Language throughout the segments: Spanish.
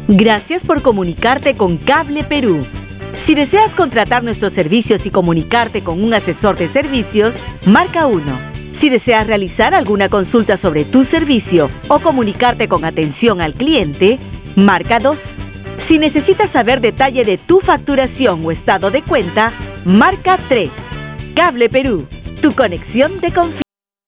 Gracias por comunicarte con Cable Perú. Si deseas contratar nuestros servicios y comunicarte con un asesor de servicios, marca 1. Si deseas realizar alguna consulta sobre tu servicio o comunicarte con atención al cliente, marca 2. Si necesitas saber detalle de tu facturación o estado de cuenta, marca 3. Cable Perú, tu conexión de confianza.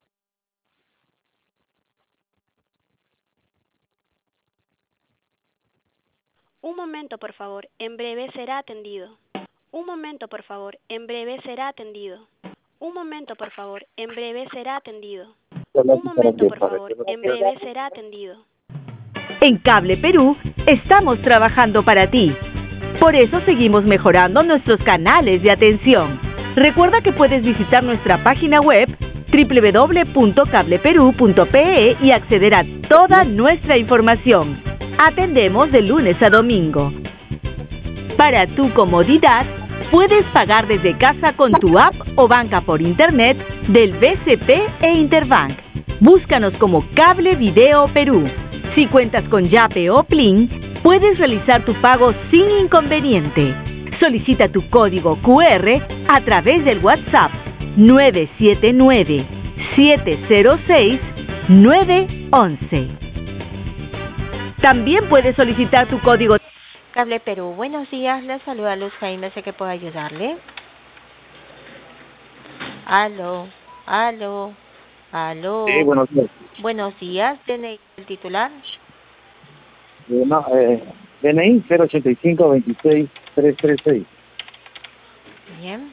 Un momento, por favor, en breve será atendido. Un momento, por favor, en breve será atendido. Un momento, por favor, en breve será atendido. Un momento, por favor, en breve será atendido. En Cable Perú, estamos trabajando para ti. Por eso seguimos mejorando nuestros canales de atención. Recuerda que puedes visitar nuestra página web www.cableperú.pe y acceder a toda nuestra información. Atendemos de lunes a domingo. Para tu comodidad, puedes pagar desde casa con tu app o banca por internet del BCP e Interbank. Búscanos como Cable Video Perú. Si cuentas con Yape o Plin, puedes realizar tu pago sin inconveniente. Solicita tu código QR a través del WhatsApp 979-706-911. También puedes solicitar tu código. Cable Perú, buenos días, le saluda Luz Jaime, sé que puedo ayudarle. Aló. Sí, buenos días. Buenos días, ¿tiene el titular? DNI 085-26-336. Bien.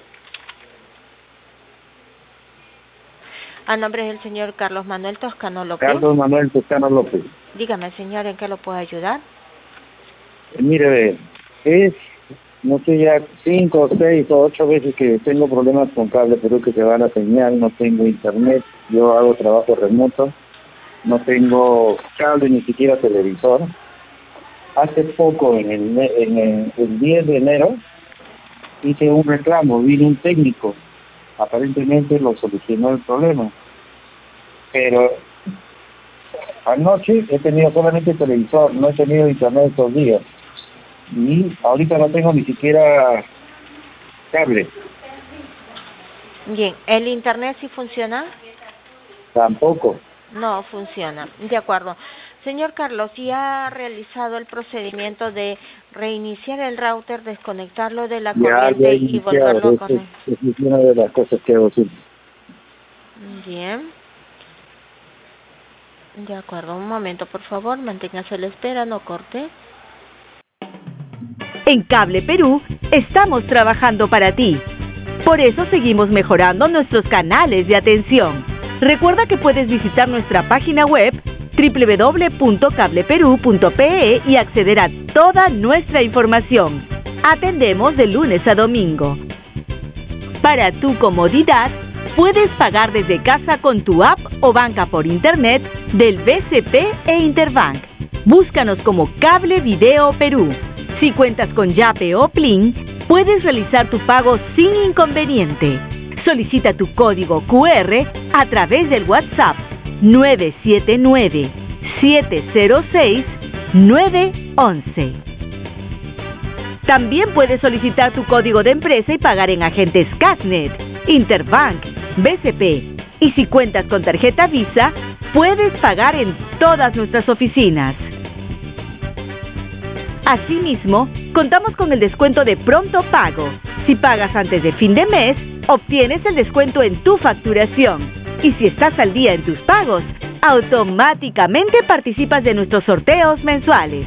A nombre del señor Carlos Manuel Toscano López. Carlos Manuel Toscano López. Dígame, señor, ¿en qué lo puedo ayudar? Mire, no sé, ya 5, 6 o 8 veces que tengo problemas con Cable Perú, que se va la señal, no tengo internet, yo hago trabajo remoto, no tengo cable ni siquiera televisor. Hace poco, en el 10 de enero, hice un reclamo, vino un técnico, aparentemente lo solucionó el problema, pero anoche he tenido solamente televisor, no he tenido internet estos días. Y ahorita no tengo ni siquiera cable. Bien, ¿el internet sí funciona? Tampoco. No funciona, de acuerdo. Señor Carlos, ¿sí ha realizado el procedimiento de reiniciar el router, desconectarlo de la corriente y volverlo a conectar? Es una de las cosas que hago siempre. Bien. De acuerdo, un momento, por favor, manténgase a la espera, no corte. En Cable Perú, estamos trabajando para ti. Por eso seguimos mejorando nuestros canales de atención. Recuerda que puedes visitar nuestra página web www.cableperú.pe y acceder a toda nuestra información. Atendemos de lunes a domingo. Para tu comodidad, puedes pagar desde casa con tu app o banca por internet del BCP e Interbank. Búscanos como Cable Video Perú. Si cuentas con Yape o Plin, puedes realizar tu pago sin inconveniente. Solicita tu código QR a través del WhatsApp 979-706-911. También puedes solicitar tu código de empresa y pagar en agentes Casnet, Interbank, BCP. Y si cuentas con tarjeta Visa, puedes pagar en todas nuestras oficinas. Asimismo, contamos con el descuento de pronto pago. Si pagas antes de fin de mes, obtienes el descuento en tu facturación. Y si estás al día en tus pagos, automáticamente participas de nuestros sorteos mensuales.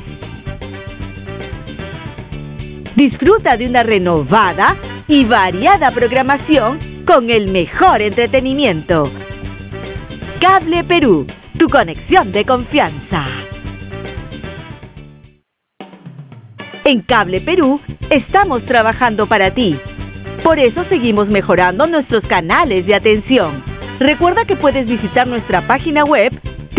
Disfruta de una renovada y variada programación con el mejor entretenimiento. Cable Perú, tu conexión de confianza. En Cable Perú, estamos trabajando para ti. Por eso seguimos mejorando nuestros canales de atención. Recuerda que puedes visitar nuestra página web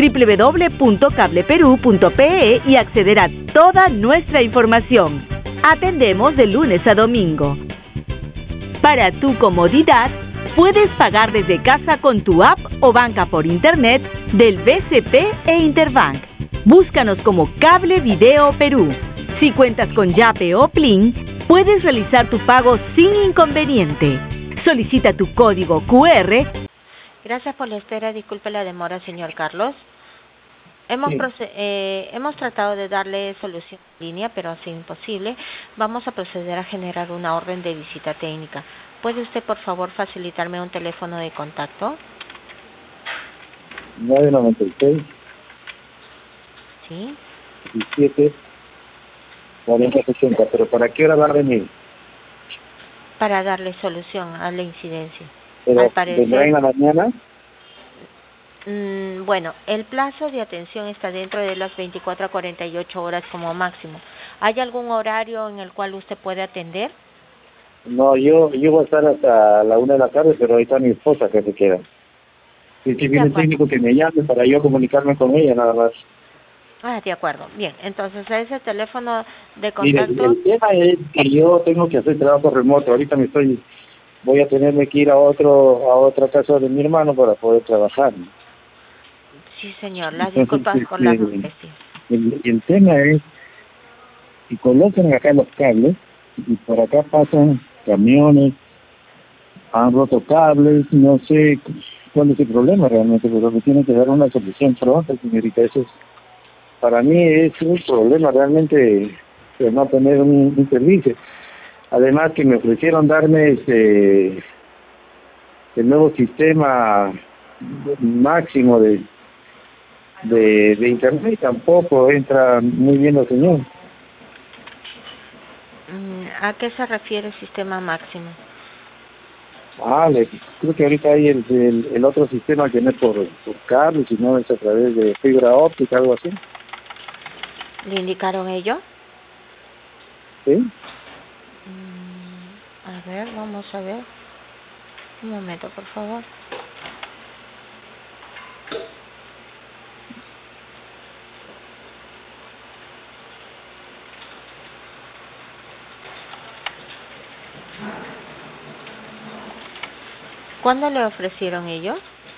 www.cableperú.pe y acceder a toda nuestra información. Atendemos de lunes a domingo. Para tu comodidad, puedes pagar desde casa con tu app o banca por internet del BCP e Interbank. Búscanos como Cable Video Perú. Si cuentas con Yape o Plin, puedes realizar tu pago sin inconveniente. Solicita tu código QR. Gracias por la espera. Disculpe la demora, señor Carlos. Hemos tratado de darle solución en línea, pero ha sido imposible. Vamos a proceder a generar una orden de visita técnica. ¿Puede usted, por favor, facilitarme un teléfono de contacto? 996. Sí. 17 4060. ¿Pero para qué hora va a venir? Para darle solución a la incidencia. ¿Pero vendrá en la mañana? Bueno, el plazo de atención está dentro de las 24 a 48 horas como máximo. ¿Hay algún horario en el cual usted puede atender? No, yo voy a estar hasta la 1 de la tarde, pero ahí está mi esposa que se queda. Si viene el técnico que me llame para yo comunicarme con ella, nada más. Ah, de acuerdo. Bien, entonces a ese teléfono de contacto... Mire, el tema es que yo tengo que hacer trabajo remoto. Ahorita voy a tenerme que ir a otra casa de mi hermano para poder trabajar. Sí, señor, las disculpas por la molestia. El tema es que colocan acá los cables y por acá pasan camiones, han roto cables, no sé cuál es el problema realmente, pero me tienen que dar una solución pronta, señorita. Eso es, para mí es un problema realmente de no tener un servicio. Además que me ofrecieron darme el nuevo sistema máximo de internet, tampoco entra muy bien la señal. ¿A qué se refiere el sistema máximo? Creo que ahorita hay el otro sistema que no es por cable, sino es a través de fibra óptica, algo así. ¿Le indicaron ello? Sí. A ver, vamos a ver. Un momento, por favor. ¿Cuándo le ofrecieron ellos?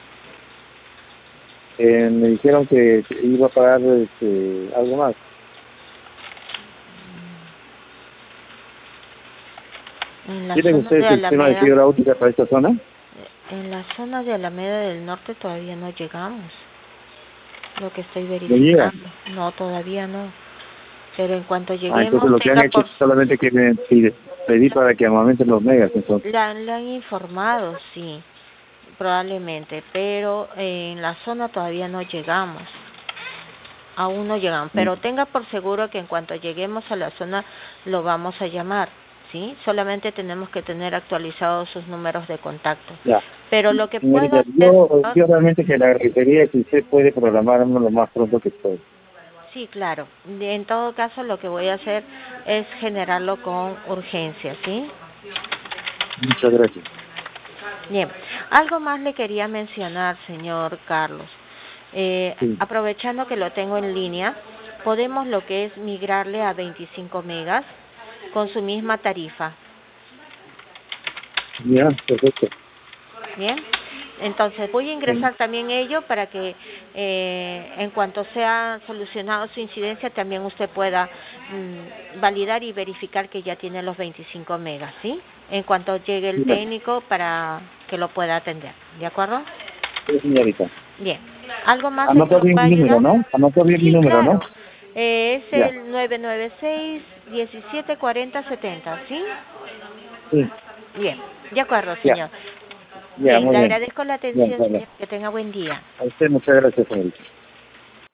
Me dijeron que iba a pagar algo más. ¿Tienen ustedes el sistema de fibra óptica para esta zona? En la zona de Alameda del Norte todavía no llegamos. Lo que estoy verificando. No, todavía no. Pero en cuanto lleguemos... entonces lo que han hecho es solamente que pedir para que aumenten los megas, entonces. Le han informado, sí, probablemente, pero en la zona todavía no llegamos. Aún no llegamos, pero tenga por seguro que en cuanto lleguemos a la zona lo vamos a llamar, ¿sí? Solamente tenemos que tener actualizados sus números de contacto. Ya. Pero lo que Señorita, yo realmente que le agradecería que usted puede programarnos lo más pronto que pueda. Sí, claro. En todo caso, lo que voy a hacer es generarlo con urgencia, ¿sí? Muchas gracias. Bien. Algo más le quería mencionar, señor Carlos. Sí. Aprovechando que lo tengo en línea, podemos lo que es migrarle a 25 megas con su misma tarifa. Ya, perfecto. Bien. Entonces voy a ingresar también ello para que en cuanto sea solucionado su incidencia también usted pueda validar y verificar que ya tiene los 25 megas, ¿sí? En cuanto llegue el técnico para que lo pueda atender, ¿de acuerdo? Sí, señorita. Bien. ¿Algo más? Anotó bien mi número, ¿no? Anotó bien mi número, claro. ¿no? Es el 996-1740-70, ¿sí? Sí. Bien, de acuerdo, señor. Ya, Bien, muy le bien. agradezco la atención, Bien, vale. que tenga buen día. A usted muchas gracias, señorita.